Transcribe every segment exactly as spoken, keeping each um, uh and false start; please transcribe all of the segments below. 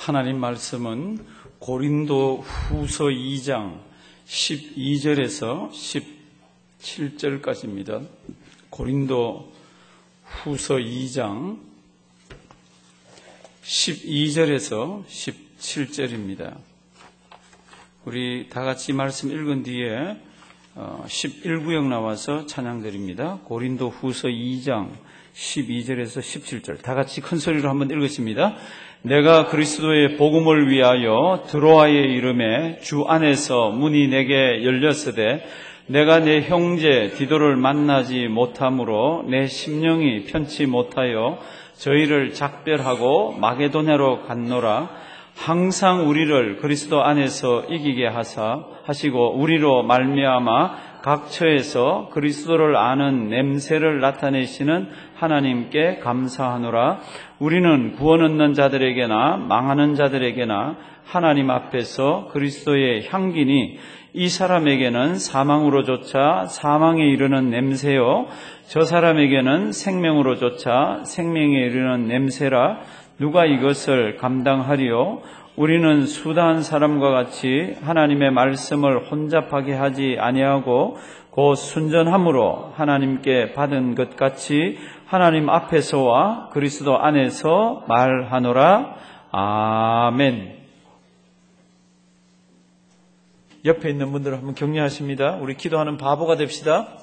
하나님 말씀은 고린도 후서 이 장 십이 절에서 십칠 절까지입니다. 고린도 후서 이 장 십이 절에서 십칠 절입니다. 우리 다 같이 말씀 읽은 뒤에 십일 구역 나와서 찬양드립니다. 고린도 후서 이 장 십이 절에서 십칠 절 다 같이 큰 소리로 한번 읽겠습니다. 내가 그리스도의 복음을 위하여 드로아에 이름에 주 안에서 문이 내게 열렸으되 내가 내 형제 디도를 만나지 못함으로 내 심령이 편치 못하여 저희를 작별하고 마게도냐로 갔노라. 항상 우리를 그리스도 안에서 이기게 하사 하시고 우리로 말미암아 각 처에서 그리스도를 아는 냄새를 나타내시는 하나님께 감사하노라. 우리는 구원 얻는 자들에게나 망하는 자들에게나 하나님 앞에서 그리스도의 향기니 이 사람에게는 사망으로조차 사망에 이르는 냄새요 저 사람에게는 생명으로조차 생명에 이르는 냄새라. 누가 이것을 감당하리요? 우리는 수다한 사람과 같이 하나님의 말씀을 혼잡하게 하지 아니하고 곧 순전함으로 하나님께 받은 것 같이 하나님 앞에서와 그리스도 안에서 말하노라. 아멘. 옆에 있는 분들 한번 격려하십니다. 우리 기도하는 바보가 됩시다.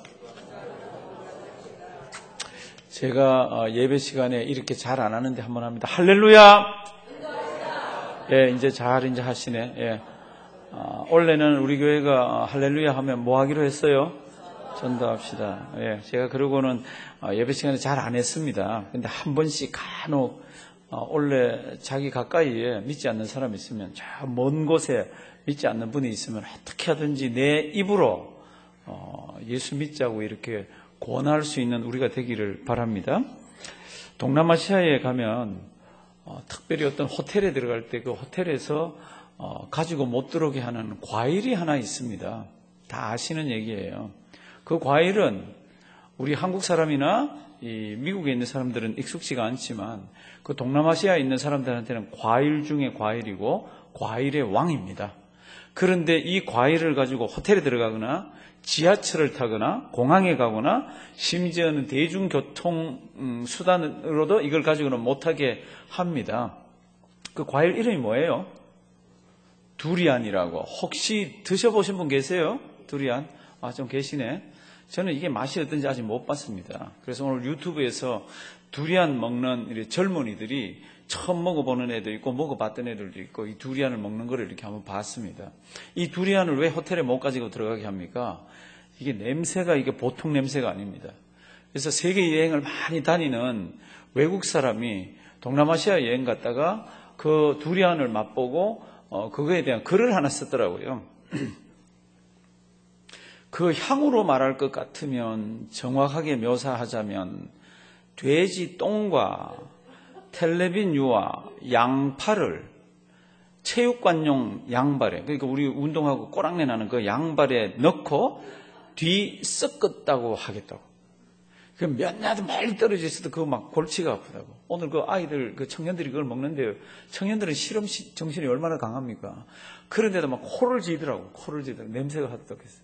제가 예배 시간에 이렇게 잘 안 하는데 한번 합니다. 할렐루야! 예, 이제 잘 이제 하시네. 예. 아, 원래는 우리 교회가 할렐루야 하면 뭐 하기로 했어요? 전도합시다. 예, 제가 그러고는 예배 시간에 잘 안 했습니다. 근데 한 번씩 간혹 원래 자기 가까이에 믿지 않는 사람이 있으면 저 먼 곳에 믿지 않는 분이 있으면 어떻게 하든지 내 입으로 예수 믿자고 이렇게 권할 수 있는 우리가 되기를 바랍니다. 동남아시아에 가면 어, 특별히 어떤 호텔에 들어갈 때 그 호텔에서 어, 가지고 못 들어오게 하는 과일이 하나 있습니다. 다 아시는 얘기예요. 그 과일은 우리 한국 사람이나 이 미국에 있는 사람들은 익숙지가 않지만 그 동남아시아에 있는 사람들한테는 과일 중에 과일이고 과일의 왕입니다. 그런데 이 과일을 가지고 호텔에 들어가거나 지하철을 타거나 공항에 가거나 심지어는 대중교통 수단으로도 이걸 가지고는 못하게 합니다. 그 과일 이름이 뭐예요? 두리안이라고. 혹시 드셔보신 분 계세요? 두리안? 아, 좀 계시네. 저는 이게 맛이 어떤지 아직 못 봤습니다. 그래서 오늘 유튜브에서 두리안 먹는 젊은이들이 처음 먹어보는 애도 있고 먹어봤던 애들도 있고 이 두리안을 먹는 거를 이렇게 한번 봤습니다. 이 두리안을 왜 호텔에 못 가지고 들어가게 합니까? 이게 냄새가 이게 보통 냄새가 아닙니다. 그래서 세계 여행을 많이 다니는 외국 사람이 동남아시아 여행 갔다가 그 두리안을 맛보고 어, 그거에 대한 글을 하나 썼더라고요. 그 향으로 말할 것 같으면 정확하게 묘사하자면 돼지 똥과 텔레빈유와 양파를 체육관용 양발에, 그러니까 우리 운동하고 꼬랑내 나는 그 양발에 넣고 뒤 섞었다고 하겠다고. 그 몇 년 멀리 떨어져 있어도 그 막 골치가 아프다고. 오늘 그 아이들, 그 청년들이 그걸 먹는데요. 청년들은 실험 정신이 얼마나 강합니까? 그런데도 막 코를 지더라고. 코를 지더라고. 냄새가 하도록 했어요.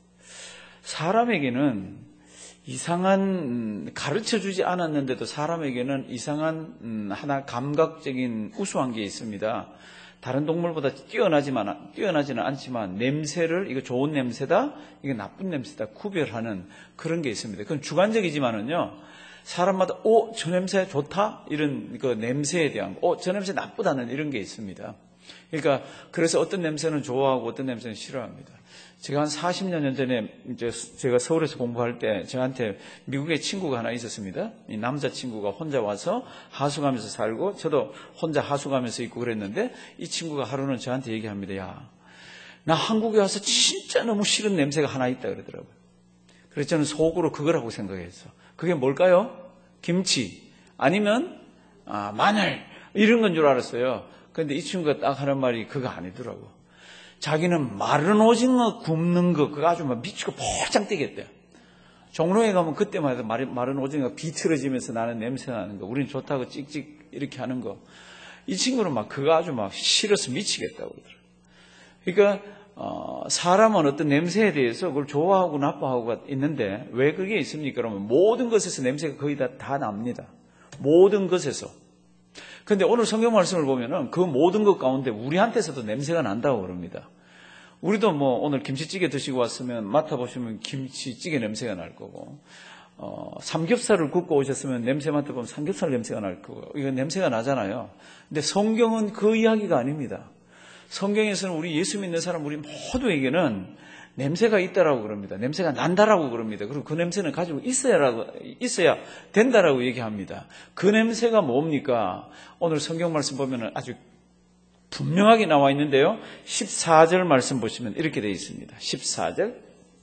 사람에게는 이상한, 가르쳐 주지 않았는데도 사람에게는 이상한 하나 감각적인 우수한 게 있습니다. 다른 동물보다 뛰어나지만, 뛰어나지는 않지만 냄새를 이거 좋은 냄새다, 이거 나쁜 냄새다 구별하는 그런 게 있습니다. 그건 주관적이지만은요, 사람마다 오, 저 냄새 좋다? 이런 그 냄새에 대한, 오, 저 냄새 나쁘다는 이런 게 있습니다. 그러니까 그래서 어떤 냄새는 좋아하고 어떤 냄새는 싫어합니다. 제가 한 사십 년 전에 이제 제가 서울에서 공부할 때 저한테 미국에 친구가 하나 있었습니다. 이 남자 친구가 혼자 와서 하숙하면서 살고 저도 혼자 하숙하면서 있고 그랬는데 이 친구가 하루는 저한테 얘기합니다. 야, 나 한국에 와서 진짜 너무 싫은 냄새가 하나 있다 그러더라고요. 그래서 저는 속으로 그거라고 생각했어. 그게 뭘까요? 김치 아니면 아, 마늘 이런 건 줄 알았어요. 그런데 이 친구가 딱 하는 말이 그거 아니더라고. 자기는 마른 오징어 굽는 거 그거 아주 막 미치고 포장 뛰겠대요. 종로에 가면 그때만 해도 마른 오징어가 비틀어지면서 나는 냄새 나는 거, 우린 좋다고 찍찍 이렇게 하는 거, 이 친구는 막 그거 아주 막 싫어서 미치겠다고 그러더라고요. 그러니까 어, 사람은 어떤 냄새에 대해서 그걸 좋아하고 나빠하고가 있는데 왜 그게 있습니까? 그러면 모든 것에서 냄새가 거의 다, 다 납니다. 모든 것에서. 그런데 오늘 성경 말씀을 보면은 그 모든 것 가운데 우리한테서도 냄새가 난다고 그럽니다. 우리도 뭐 오늘 김치찌개 드시고 왔으면 맡아보시면 김치찌개 냄새가 날 거고, 어, 삼겹살을 굽고 오셨으면 냄새 맡아보면 삼겹살 냄새가 날 거고, 이거 냄새가 나잖아요. 근데 성경은 그 이야기가 아닙니다. 성경에서는 우리 예수 믿는 사람, 우리 모두에게는 냄새가 있다라고 그럽니다. 냄새가 난다라고 그럽니다. 그리고 그 냄새는 가지고 있어야, 있어야 된다라고 얘기합니다. 그 냄새가 뭡니까? 오늘 성경 말씀 보면은 아주 분명하게 나와 있는데요. 십사 절 말씀 보시면 이렇게 되어 있습니다. 십사 절.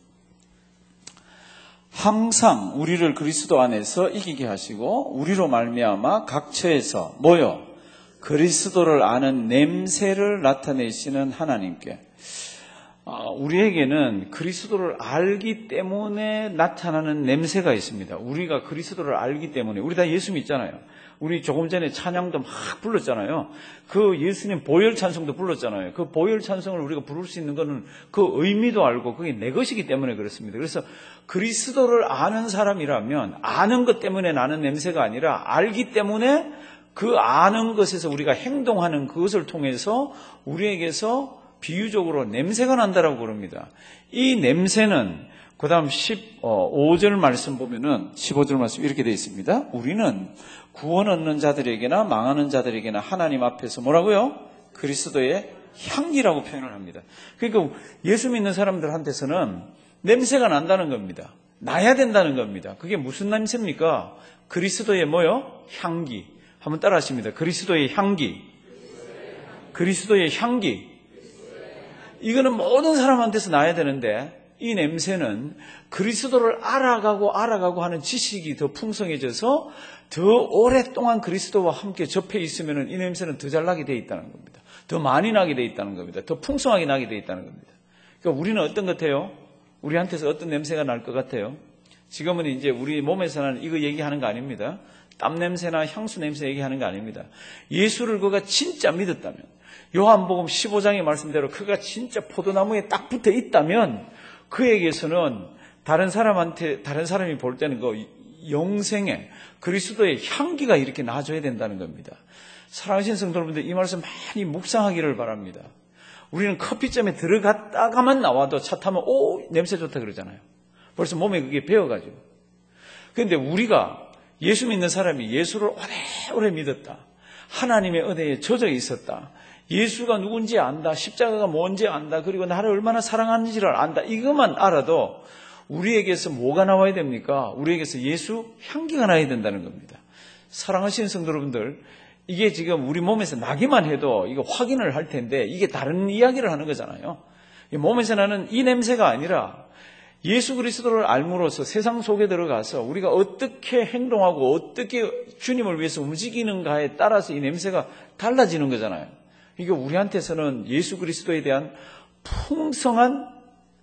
항상 우리를 그리스도 안에서 이기게 하시고 우리로 말미암아 각처에서 뭐요? 그리스도를 아는 냄새를 나타내시는 하나님께. 우리에게는 그리스도를 알기 때문에 나타나는 냄새가 있습니다. 우리가 그리스도를 알기 때문에. 우리 다 예수 믿잖아요. 우리 조금 전에 찬양도 막 불렀잖아요. 그 예수님 보혈 찬송도 불렀잖아요. 그 보혈 찬송을 우리가 부를 수 있는 거는 그 의미도 알고 그게 내 것이기 때문에 그렇습니다. 그래서 그리스도를 아는 사람이라면 아는 것 때문에 나는 냄새가 아니라 알기 때문에 그 아는 것에서 우리가 행동하는 그것을 통해서 우리에게서 비유적으로 냄새가 난다라고 그럽니다. 이 냄새는 그 다음 십오 절 말씀 보면은 십오 절 말씀 이렇게 되어 있습니다. 우리는 구원 얻는 자들에게나 망하는 자들에게나 하나님 앞에서 뭐라고요? 그리스도의 향기라고 표현을 합니다. 그러니까 예수 믿는 사람들한테서는 냄새가 난다는 겁니다. 나야 된다는 겁니다. 그게 무슨 냄새입니까? 그리스도의 뭐요? 향기. 한번 따라 하십니다. 그리스도의 향기. 그리스도의 향기. 이거는 모든 사람한테서 나야 되는데 이 냄새는 그리스도를 알아가고 알아가고 하는 지식이 더 풍성해져서 더 오랫동안 그리스도와 함께 접해 있으면 이 냄새는 더 잘 나게 되어 있다는 겁니다. 더 많이 나게 되어 있다는 겁니다. 더 풍성하게 나게 되어 있다는 겁니다. 그러니까 우리는 어떤 것 같아요? 우리한테서 어떤 냄새가 날 것 같아요? 지금은 이제 우리 몸에서 나는 이거 얘기하는 거 아닙니다. 땀 냄새나 향수 냄새 얘기하는 거 아닙니다. 예수를 그가 진짜 믿었다면, 요한복음 십오 장의 말씀대로 그가 진짜 포도나무에 딱 붙어 있다면 그에게서는 다른 사람한테, 다른 사람이 볼 때는 그 영생의 그리스도의 향기가 이렇게 나줘야 된다는 겁니다. 사랑하시는 성도 여러분들, 이 말씀 많이 묵상하기를 바랍니다. 우리는 커피점에 들어갔다가만 나와도 차 타면 오 냄새 좋다 그러잖아요. 벌써 몸에 그게 배어가지고. 그런데 우리가 예수 믿는 사람이 예수를 오래오래 믿었다, 하나님의 은혜에 젖어 있었다, 예수가 누군지 안다, 십자가가 뭔지 안다, 그리고 나를 얼마나 사랑하는지를 안다, 이것만 알아도 우리에게서 뭐가 나와야 됩니까? 우리에게서 예수 향기가 나야 된다는 겁니다. 사랑하시는 성도 여러분들, 이게 지금 우리 몸에서 나기만 해도 이거 확인을 할 텐데 이게 다른 이야기를 하는 거잖아요. 몸에서 나는 이 냄새가 아니라 예수 그리스도를 알므로써 세상 속에 들어가서 우리가 어떻게 행동하고 어떻게 주님을 위해서 움직이는가에 따라서 이 냄새가 달라지는 거잖아요. 이게 우리한테서는 예수 그리스도에 대한 풍성한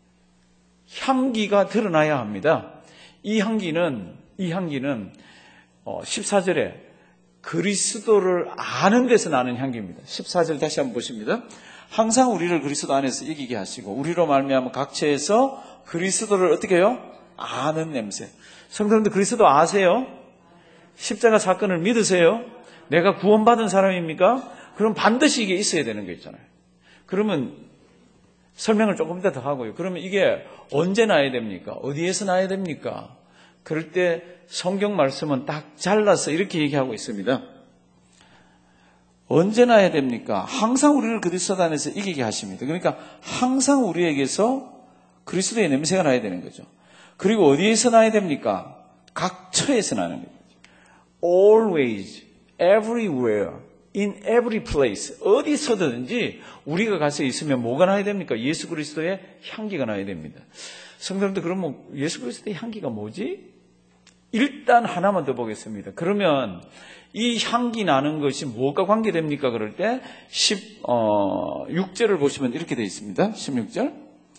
향기가 드러나야 합니다. 이 향기는 이 향기는 십사 절에 그리스도를 아는 데서 나는 향기입니다. 십사 절 다시 한번 보십니다. 항상 우리를 그리스도 안에서 이기게 하시고 우리로 말미암아 각처에서 그리스도를 어떻게 해요? 아는 냄새. 성도님들 그리스도 아세요? 십자가 사건을 믿으세요? 내가 구원받은 사람입니까? 그럼 반드시 이게 있어야 되는 거 있잖아요. 그러면 설명을 조금 더 하고요. 그러면 이게 언제 나야 됩니까? 어디에서 나야 됩니까? 그럴 때 성경 말씀은 딱 잘라서 이렇게 얘기하고 있습니다. 언제 나야 됩니까? 항상 우리를 그리스도 안에서 이기게 하십니다. 그러니까 항상 우리에게서 그리스도의 냄새가 나야 되는 거죠. 그리고 어디에서 나야 됩니까? 각처에서 나는 거죠. Always, everywhere, in every place. 어디서든지 우리가 가서 있으면 뭐가 나야 됩니까? 예수 그리스도의 향기가 나야 됩니다. 성도님들, 그러면 예수 그리스도의 향기가 뭐지? 일단 하나만 더 보겠습니다. 그러면 이 향기 나는 것이 뭐가 관계됩니까? 그럴 때 십육 절을 보시면 이렇게 되어 있습니다. 십육 절.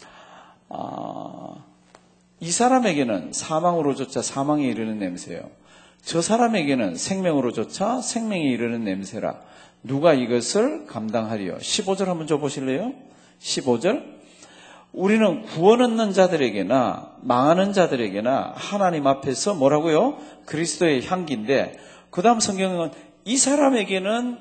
아, 이 사람에게는 사망으로조차 사망에 이르는 냄새요, 저 사람에게는 생명으로조차 생명에 이르는 냄새라. 누가 이것을 감당하리요? 십오 절 한번 줘보실래요? 십오 절. 우리는 구원 얻는 자들에게나 망하는 자들에게나 하나님 앞에서 뭐라고요? 그리스도의 향기인데, 그 다음 성경은 이 사람에게는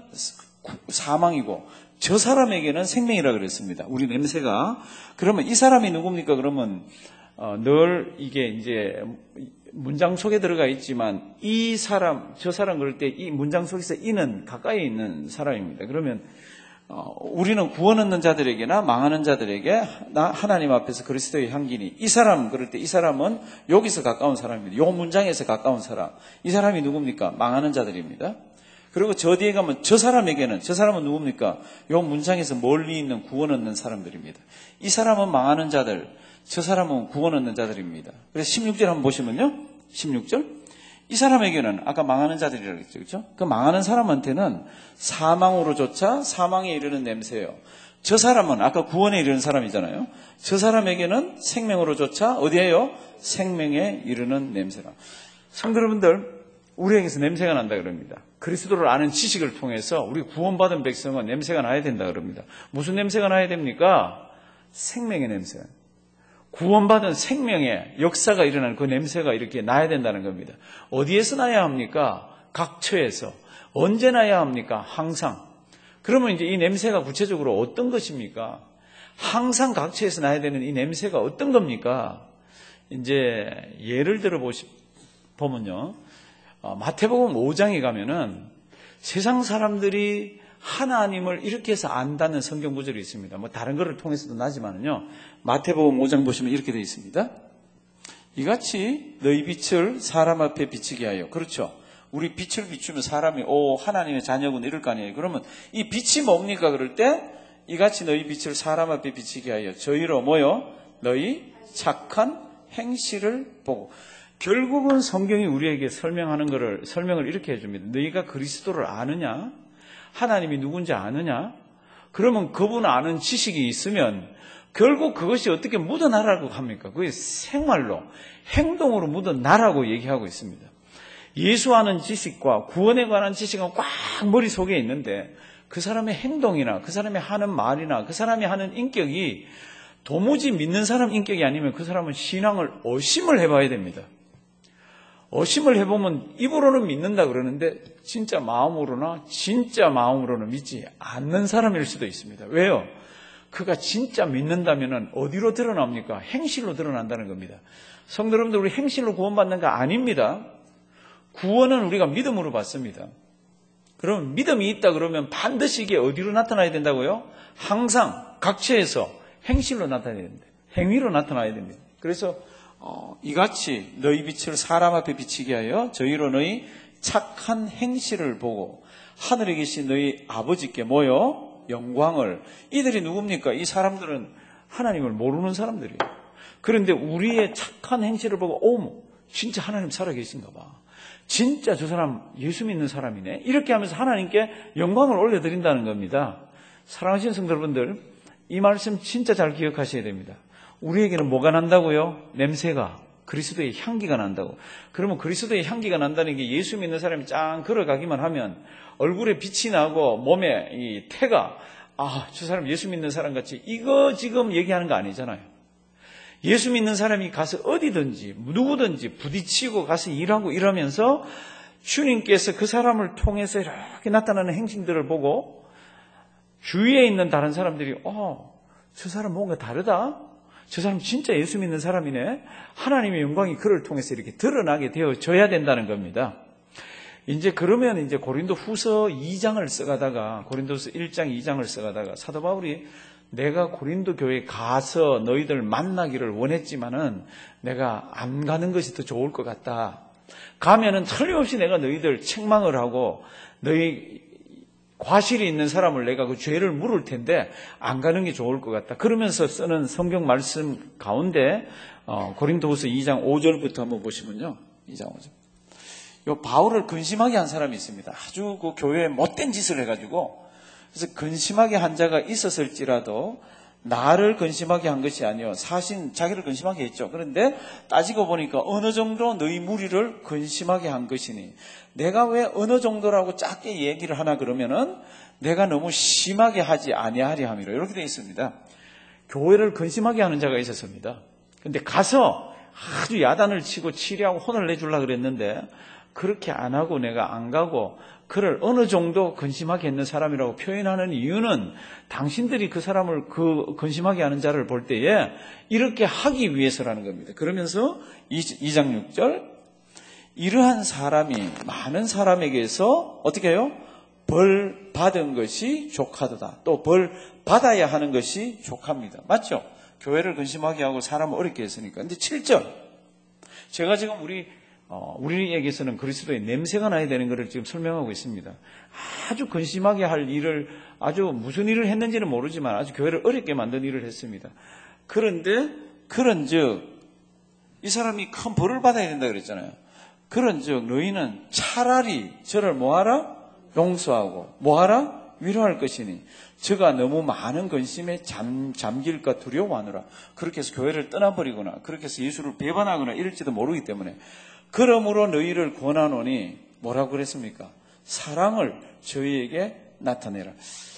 사망이고 저 사람에게는 생명이라 그랬습니다. 우리 냄새가. 그러면 이 사람이 누굽니까? 그러면 어, 늘 이게 이제 문장 속에 들어가 있지만 이 사람, 저 사람 그럴 때 이 문장 속에서 이는 가까이 있는 사람입니다. 그러면 어, 우리는 구원 얻는 자들에게나 망하는 자들에게 나 하나님 앞에서 그리스도의 향기니, 이 사람 그럴 때 이 사람은 여기서 가까운 사람입니다. 요 문장에서 가까운 사람. 이 사람이 누굽니까? 망하는 자들입니다. 그리고 저 뒤에 가면 저 사람에게는, 저 사람은 누굽니까? 요 문장에서 멀리 있는 구원 얻는 사람들입니다. 이 사람은 망하는 자들, 저 사람은 구원 얻는 자들입니다. 그래서 십육 절 한번 보시면요. 십육 절. 이 사람에게는 아까 망하는 자들이라고 했죠. 그렇죠? 그 망하는 사람한테는 사망으로조차 사망에 이르는 냄새예요. 저 사람은 아까 구원에 이르는 사람이잖아요. 저 사람에게는 생명으로조차 어디에요? 생명에 이르는 냄새라. 성도 여러분들, 우리에게서 냄새가 난다 그럽니다. 그리스도를 아는 지식을 통해서 우리 구원받은 백성은 냄새가 나야 된다 그럽니다. 무슨 냄새가 나야 됩니까? 생명의 냄새. 구원받은 생명의 역사가 일어나는 그 냄새가 이렇게 나야 된다는 겁니다. 어디에서 나야 합니까? 각처에서. 언제 나야 합니까? 항상. 그러면 이제 이 냄새가 구체적으로 어떤 것입니까? 항상 각처에서 나야 되는 이 냄새가 어떤 겁니까? 이제 예를 들어 보시, 보면요. 어, 마태복음 오 장에 가면은 세상 사람들이 하나님을 이렇게 해서 안다는 성경 구절이 있습니다. 뭐 다른 거를 통해서도 나지만은요. 마태복음 오 장 보시면 이렇게 되어 있습니다. 이같이 너희 빛을 사람 앞에 비치게 하여. 그렇죠. 우리 빛을 비추면 사람이 오 하나님의 자녀군 이럴 거 아니에요. 그러면 이 빛이 뭡니까? 그럴 때 이같이 너희 빛을 사람 앞에 비치게 하여 저희로 모여 너희 착한 행실을 보고. 결국은 성경이 우리에게 설명하는 것을 설명을 이렇게 해줍니다. 너희가 그리스도를 아느냐? 하나님이 누군지 아느냐? 그러면 그분 아는 지식이 있으면 결국 그것이 어떻게 묻어나라고 합니까? 그게 생활로, 행동으로 묻어나라고 얘기하고 있습니다. 예수 아는 지식과 구원에 관한 지식은 꽉 머릿속에 있는데 그 사람의 행동이나 그 사람이 하는 말이나 그 사람이 하는 인격이 도무지 믿는 사람 인격이 아니면 그 사람은 신앙을 의심을 해봐야 됩니다. 의심을 해보면 입으로는 믿는다 그러는데 진짜 마음으로나 진짜 마음으로는 믿지 않는 사람일 수도 있습니다. 왜요? 그가 진짜 믿는다면 어디로 드러납니까? 행실로 드러난다는 겁니다. 성도 여러분들, 우리 행실로 구원받는 거 아닙니다. 구원은 우리가 믿음으로 받습니다. 그럼 믿음이 있다 그러면 반드시 이게 어디로 나타나야 된다고요? 항상 각처에서 행실로 나타나야 됩니다. 행위로 나타나야 됩니다. 그래서 어, 이같이 너희 빛을 사람 앞에 비치게 하여 저희로 너희 착한 행실을 보고 하늘에 계신 너희 아버지께 모여 영광을. 이들이 누굽니까? 이 사람들은 하나님을 모르는 사람들이에요. 그런데 우리의 착한 행실을 보고 오, 진짜 하나님 살아계신가 봐. 진짜 저 사람 예수 믿는 사람이네. 이렇게 하면서 하나님께 영광을 올려드린다는 겁니다. 사랑하시는 성도 여러분들, 이 말씀 진짜 잘 기억하셔야 됩니다. 우리에게는 뭐가 난다고요? 냄새가, 그리스도의 향기가 난다고. 그러면 그리스도의 향기가 난다는 게 예수 믿는 사람이 짱 걸어가기만 하면 얼굴에 빛이 나고 몸에 이 태가, 아, 저 사람 예수 믿는 사람 같이, 이거 지금 얘기하는 거 아니잖아요. 예수 믿는 사람이 가서 어디든지 누구든지 부딪히고 가서 일하고 이러면서 주님께서 그 사람을 통해서 이렇게 나타나는 행진들을 보고 주위에 있는 다른 사람들이 어, 저 사람 뭔가 다르다. 저 사람 진짜 예수 믿는 사람이네. 하나님의 영광이 그를 통해서 이렇게 드러나게 되어져야 된다는 겁니다. 이제 그러면 이제 고린도 후서 이 장을 써가다가, 고린도서 일 장 이 장을 써가다가 사도 바울이 내가 고린도 교회에 가서 너희들 만나기를 원했지만은 내가 안 가는 것이 더 좋을 것 같다. 가면은 틀림없이 내가 너희들 책망을 하고 너희 과실이 있는 사람을 내가 그 죄를 물을 텐데 안 가는 게 좋을 것 같다. 그러면서 쓰는 성경 말씀 가운데 어, 고린도후서 이 장 오 절부터 한번 보시면요. 이 장 오 절. 요 바울을 근심하게 한 사람이 있습니다. 아주 그 교회에 못된 짓을 해가지고 그래서 근심하게 한 자가 있었을지라도 나를 근심하게 한 것이 아니요 사실 자기를 근심하게 했죠. 그런데 따지고 보니까 어느 정도 너희 무리를 근심하게 한 것이니 내가 왜 어느 정도라고 작게 얘기를 하나 그러면은 내가 너무 심하게 하지 아니하리 함이라 이렇게 되어 있습니다. 교회를 근심하게 하는 자가 있었습니다. 근데 가서 아주 야단을 치고 치리하고 혼을 내주려고 그랬는데 그렇게 안 하고 내가 안 가고 그를 어느 정도 근심하게 했는 사람이라고 표현하는 이유는 당신들이 그 사람을 그 근심하게 하는 자를 볼 때에 이렇게 하기 위해서라는 겁니다. 그러면서 이 장 육 절 이러한 사람이 많은 사람에게서 어떻게 해요? 벌 받은 것이 족하도다. 또 벌 받아야 하는 것이 족합니다. 맞죠? 교회를 근심하게 하고 사람을 어렵게 했으니까. 근데 칠 절. 제가 지금 우리, 어, 우리에게서는 그리스도의 냄새가 나야 되는 것을 지금 설명하고 있습니다. 아주 근심하게 할 일을, 아주 무슨 일을 했는지는 모르지만 아주 교회를 어렵게 만든 일을 했습니다. 그런데, 그런 즉, 이 사람이 큰 벌을 받아야 된다 그랬잖아요. 그런 즉, 너희는 차라리 저를 뭐하라? 용서하고, 뭐하라? 위로할 것이니 저가 너무 많은 근심에 잠, 잠길까 두려워하느라 그렇게 해서 교회를 떠나버리거나 그렇게 해서 예수를 배반하거나 이럴지도 모르기 때문에 그러므로 너희를 권하노니 뭐라고 그랬습니까? 사랑을 저희에게 나타내라.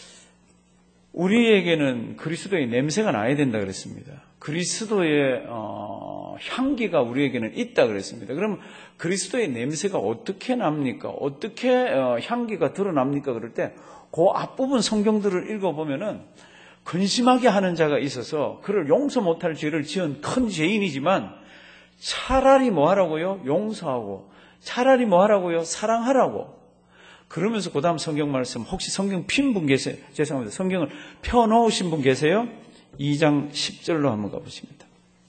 우리에게는 그리스도의 냄새가 나야 된다 그랬습니다. 그리스도의 어, 향기가 우리에게는 있다 그랬습니다. 그럼 그리스도의 냄새가 어떻게 납니까? 어떻게 어, 향기가 드러납니까? 그럴 때 그 앞부분 성경들을 읽어보면은 근심하게 하는 자가 있어서 그를 용서 못할 죄를 지은 큰 죄인이지만 차라리 뭐 하라고요? 용서하고 차라리 뭐 하라고요? 사랑하라고. 그러면서 그 다음 성경 말씀 혹시 성경 핀 분 계세요? 죄송합니다. 성경을 펴놓으신 분 계세요? 이 장 십 절로 한번 가보십니다.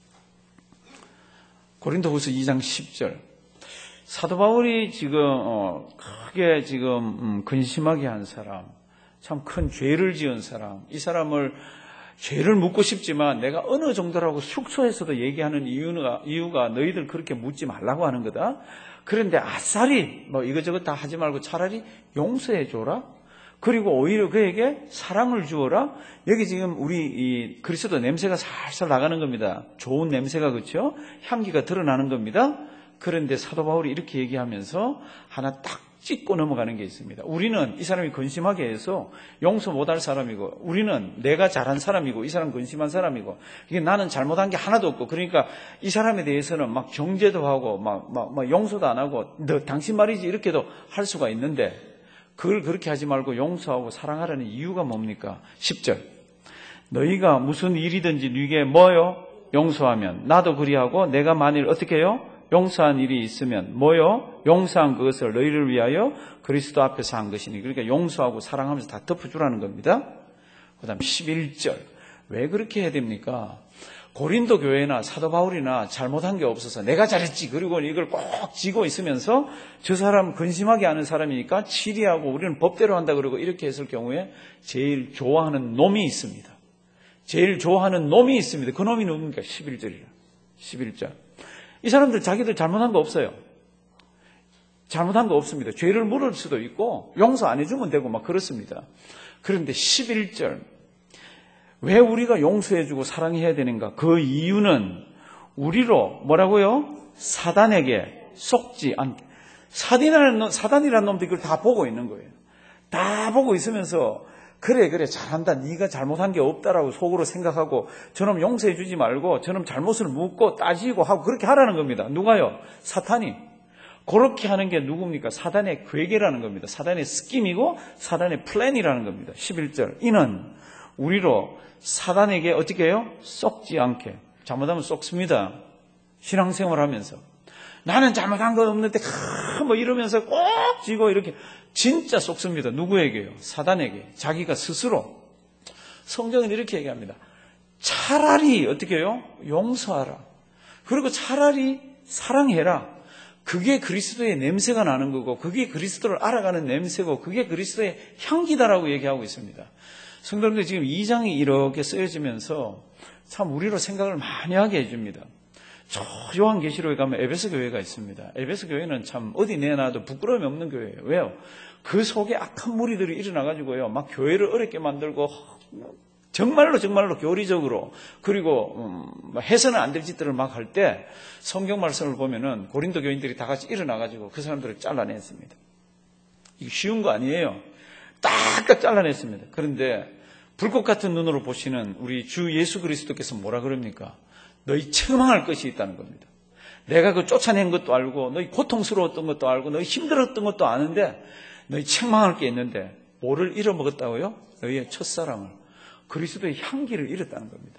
고린도후서 이 장 십 절. 사도 바울이 지금 어, 크게 지금 음, 근심하게 한 사람, 참 큰 죄를 지은 사람, 이 사람을 죄를 묻고 싶지만 내가 어느 정도라고 숙소에서도 얘기하는 이유가, 이유가 너희들 그렇게 묻지 말라고 하는 거다. 그런데 아싸리 뭐 이것저것 다 하지 말고 차라리 용서해 줘라. 그리고 오히려 그에게 사랑을 주어라. 여기 지금 우리 이 그리스도 냄새가 살살 나가는 겁니다. 좋은 냄새가 그렇죠? 향기가 드러나는 겁니다. 그런데 사도 바울이 이렇게 얘기하면서 하나 딱 짚고 넘어가는 게 있습니다. 우리는 이 사람이 근심하게 해서 용서 못할 사람이고 우리는 내가 잘한 사람이고 이 사람 근심한 사람이고 이게 나는 잘못한 게 하나도 없고 그러니까 이 사람에 대해서는 막 정죄도 하고 막, 막, 막 용서도 안 하고 너 당신 말이지 이렇게도 할 수가 있는데 그걸 그렇게 하지 말고 용서하고 사랑하라는 이유가 뭡니까? 십 절. 너희가 무슨 일이든지 네게 뭐요? 용서하면 나도 그리하고 내가 만일 어떻게 해요? 용서한 일이 있으면 뭐요? 용서한 그것을 너희를 위하여 그리스도 앞에서 한 것이니. 그러니까 용서하고 사랑하면서 다 덮어주라는 겁니다. 그 다음 십일 절. 왜 그렇게 해야 됩니까? 고린도 교회나 사도 바울이나 잘못한 게 없어서 내가 잘했지 그리고 이걸 꼭 쥐고 있으면서 저 사람 근심하게 하는 사람이니까 치리하고 우리는 법대로 한다 그러고 이렇게 했을 경우에 제일 좋아하는 놈이 있습니다. 제일 좋아하는 놈이 있습니다. 그 놈이 누굽니까? 십일 절이라. 십일 절. 이 사람들 자기들 잘못한 거 없어요. 잘못한 거 없습니다. 죄를 물을 수도 있고 용서 안 해주면 되고 막 그렇습니다. 그런데 십일 절. 왜 우리가 용서해주고 사랑해야 되는가? 그 이유는 우리로 뭐라고요? 사단에게 속지 않게. 사단이라는, 사단이라는 놈도 이걸 다 보고 있는 거예요. 다 보고 있으면서 그래 그래 잘한다. 네가 잘못한 게 없다라고 속으로 생각하고 저놈 용서해 주지 말고 저놈 잘못을 묻고 따지고 하고 그렇게 하라는 겁니다. 누가요? 사탄이. 그렇게 하는 게 누굽니까? 사단의 괴계라는 겁니다. 사단의 스킴이고 사단의 플랜이라는 겁니다. 십일 절. 이는 우리로 사단에게 어떻게 해요? 썩지 않게. 잘못하면 썩습니다. 신앙생활하면서. 나는 잘못한 건 없는데 뭐 이러면서 꼭 쥐고 이렇게 진짜 속습니다. 누구에게요? 사단에게. 자기가 스스로. 성경은 이렇게 얘기합니다. 차라리 어떻게 해요? 용서하라. 그리고 차라리 사랑해라. 그게 그리스도의 냄새가 나는 거고 그게 그리스도를 알아가는 냄새고 그게 그리스도의 향기다라고 얘기하고 있습니다. 성도님들 지금 이 장이 이렇게 쓰여지면서 참 우리로 생각을 많이 하게 해줍니다. 저 요한계시록에 가면 에베소 교회가 있습니다. 에베소 교회는 참 어디 내놔도 부끄러움이 없는 교회예요. 왜요? 그 속에 악한 무리들이 일어나가지고요. 막 교회를 어렵게 만들고 정말로 정말로 교리적으로 그리고 음, 해서는 안 될 짓들을 막 할 때 성경 말씀을 보면은 고린도 교인들이 다 같이 일어나가지고 그 사람들을 잘라냈습니다. 이게 쉬운 거 아니에요. 딱딱 잘라냈습니다. 그런데 불꽃 같은 눈으로 보시는 우리 주 예수 그리스도께서 뭐라 그럽니까? 너희 책망할 것이 있다는 겁니다. 내가 그 쫓아낸 것도 알고 너희 고통스러웠던 것도 알고 너희 힘들었던 것도 아는데 너희 책망할 게 있는데 뭐를 잃어먹었다고요? 너희의 첫사랑을, 그리스도의 향기를 잃었다는 겁니다.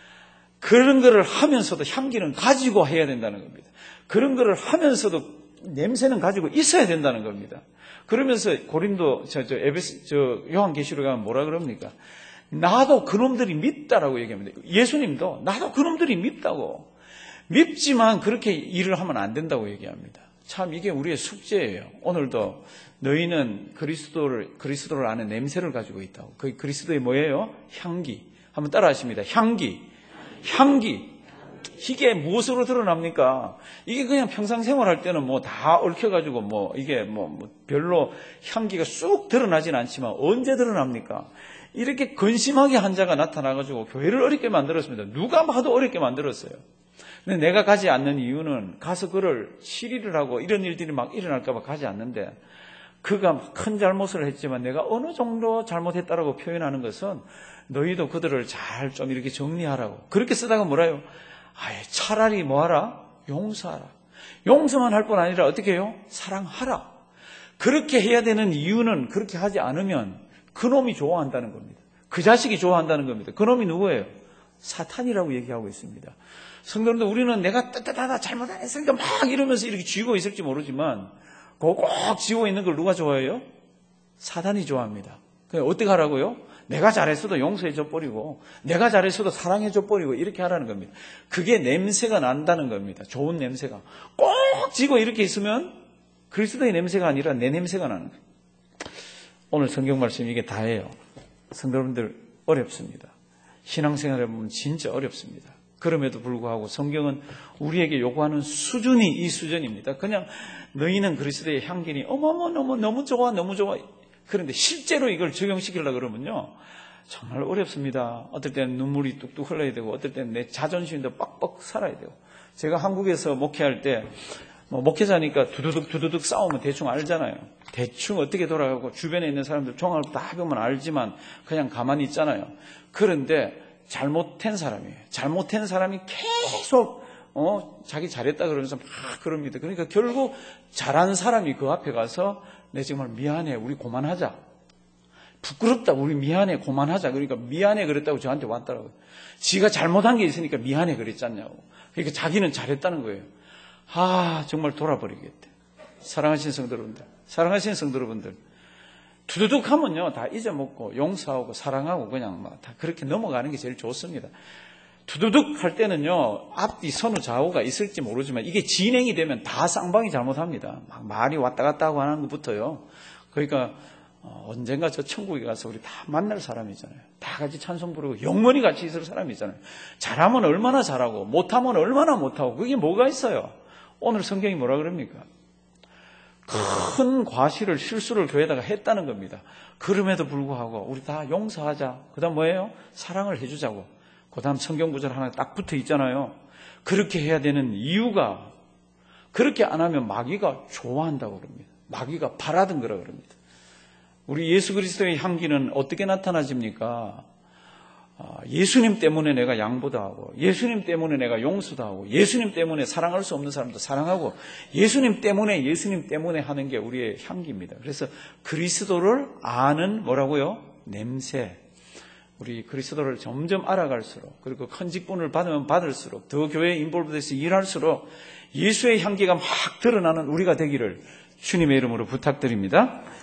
그런 거를 하면서도 향기는 가지고 해야 된다는 겁니다. 그런 거를 하면서도 냄새는 가지고 있어야 된다는 겁니다. 그러면서 고린도 저, 저 에베스 저 요한계시록에 가면 뭐라 그럽니까? 나도 그놈들이 밉다라고 얘기합니다. 예수님도 나도 그놈들이 밉다고. 밉지만 그렇게 일을 하면 안 된다고 얘기합니다. 참 이게 우리의 숙제예요. 오늘도 너희는 그리스도를 그리스도를 아는 냄새를 가지고 있다고. 그 그리스도의 뭐예요? 향기. 한번 따라하십니다. 향기. 향기. 이게 무엇으로 드러납니까? 이게 그냥 평상생활 할 때는 뭐 다 얽혀가지고 뭐 이게 뭐, 뭐 별로 향기가 쑥 드러나진 않지만 언제 드러납니까? 이렇게 근심하게 한 자가 나타나가지고 교회를 어렵게 만들었습니다. 누가 봐도 어렵게 만들었어요. 근데 내가 가지 않는 이유는 가서 그를 시리를 하고 이런 일들이 막 일어날까봐 가지 않는데 그가 큰 잘못을 했지만 내가 어느 정도 잘못했다라고 표현하는 것은 너희도 그들을 잘 좀 이렇게 정리하라고. 그렇게 쓰다가 뭐라요? 아예 차라리 뭐하라? 용서하라. 용서만 할 뿐 아니라 어떻게 해요? 사랑하라. 그렇게 해야 되는 이유는 그렇게 하지 않으면 그놈이 좋아한다는 겁니다. 그 자식이 좋아한다는 겁니다. 그놈이 누구예요? 사탄이라고 얘기하고 있습니다. 성도님들, 우리는 내가 따따따다 잘못 안 했으니까 막 이러면서 이렇게 쥐고 있을지 모르지만 꼭 쥐고 있는 걸 누가 좋아해요? 사탄이 좋아합니다. 그냥 어떻게 하라고요? 내가 잘했어도 용서해줘 버리고 내가 잘했어도 사랑해줘 버리고 이렇게 하라는 겁니다. 그게 냄새가 난다는 겁니다. 좋은 냄새가. 꼭 쥐고 이렇게 있으면 그리스도의 냄새가 아니라 내 냄새가 나는 거예요. 오늘 성경 말씀 이게 다예요. 성도님들 어렵습니다. 신앙생활을 보면 진짜 어렵습니다. 그럼에도 불구하고 성경은 우리에게 요구하는 수준이 이 수준입니다. 그냥 너희는 그리스도의 향기니 어머머 너무 너무 좋아 너무 좋아. 그런데 실제로 이걸 적용시키려고 그러면요 정말 어렵습니다. 어떨 때는 눈물이 뚝뚝 흘러야 되고 어떨 때는 내 자존심도 빡빡 살아야 되고. 제가 한국에서 목회할 때 뭐 목회자니까 두두둑 두두둑 싸우면 대충 알잖아요. 대충 어떻게 돌아가고 주변에 있는 사람들 종합을 다 보면 알지만 그냥 가만히 있잖아요. 그런데 잘못된 사람이에요. 잘못된 사람이 계속 어 자기 잘했다 그러면서 막 그럽니다. 그러니까 결국 잘한 사람이 그 앞에 가서 내 정말 미안해, 우리 그만하자. 부끄럽다, 우리 미안해, 그만하자. 그러니까 미안해 그랬다고 저한테 왔더라고요. 지가 잘못한 게 있으니까 미안해 그랬잖냐고. 그러니까 자기는 잘했다는 거예요. 아, 정말 돌아버리겠대. 사랑하시는 성도 여러분들, 사랑하시는 성도 여러분들, 두두둑 하면요 다 잊어먹고 용서하고 사랑하고 그냥 막 다 그렇게 넘어가는 게 제일 좋습니다. 두두둑 할 때는요 앞뒤 선우 좌우가 있을지 모르지만 이게 진행이 되면 다 쌍방이 잘못합니다. 막 말이 왔다 갔다 하고 하는 것부터요. 그러니까 어, 언젠가 저 천국에 가서 우리 다 만날 사람이잖아요. 다 같이 찬송 부르고 영원히 같이 있을 사람이잖아요. 잘하면 얼마나 잘하고 못하면 얼마나 못하고 그게 뭐가 있어요. 오늘 성경이 뭐라 그럽니까? 큰 과실을 실수를 교회다가 했다는 겁니다. 그럼에도 불구하고 우리 다 용서하자. 그 다음 뭐예요? 사랑을 해주자고. 그 다음 성경 구절 하나 딱 붙어 있잖아요. 그렇게 해야 되는 이유가 그렇게 안 하면 마귀가 좋아한다고 그럽니다. 마귀가 바라던 거라 그럽니다. 우리 예수 그리스도의 향기는 어떻게 나타나집니까? 예수님 때문에 내가 양보도 하고 예수님 때문에 내가 용서도 하고 예수님 때문에 사랑할 수 없는 사람도 사랑하고 예수님 때문에 예수님 때문에 하는 게 우리의 향기입니다. 그래서 그리스도를 아는 뭐라고요? 냄새. 우리 그리스도를 점점 알아갈수록 그리고 큰 직분을 받으면 받을수록 더 교회에 인볼브돼서 일할수록 예수의 향기가 막 드러나는 우리가 되기를 주님의 이름으로 부탁드립니다.